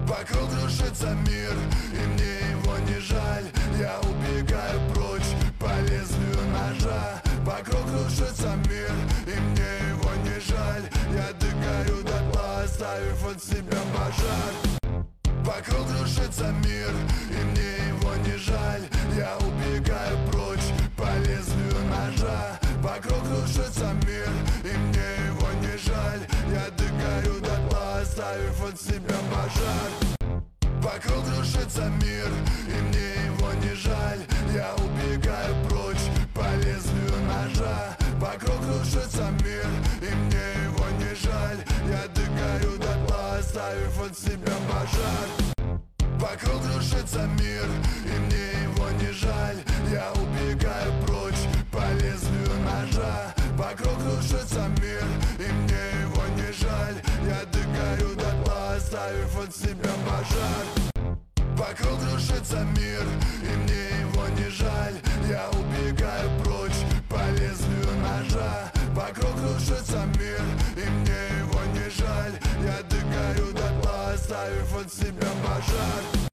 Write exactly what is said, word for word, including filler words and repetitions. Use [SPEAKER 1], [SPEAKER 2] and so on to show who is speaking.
[SPEAKER 1] Вокруг крушится мир, и мне его не жаль. Я убегаю прочь по лезвию ножа. Вокруг крушится мир, и мне его не жаль. Я дыхаю дотла, оставив от себя пожар. Вокруг крушится мир, и мне его не жаль. Я убегаю прочь по лезвию ножа. Вокруг крушится мир, и мне его не жаль. Я дыхаю дотла, оставив от себя пожар. Вокруг крушится мир, и мне его не жаль. Я убегаю прочь по лезвию ножа. Вокруг крушится мир, и мне его не жаль. Я дыхаю дотла, оставив от себя пожар. Вокруг крушится мир, и мне его не жаль. Я убегаю прочь по лезвию ножа. Вокруг крушится мир, и мне его не жаль. Я дыхаю дотла, оставив от себя пожар. Вокруг крушится мир, и мне его не жаль. Я убегаю прочь по лезвию ножа. Вокруг крушится мир, и мне его не жаль. Я дыхаю дотла, оставив от себя пожар.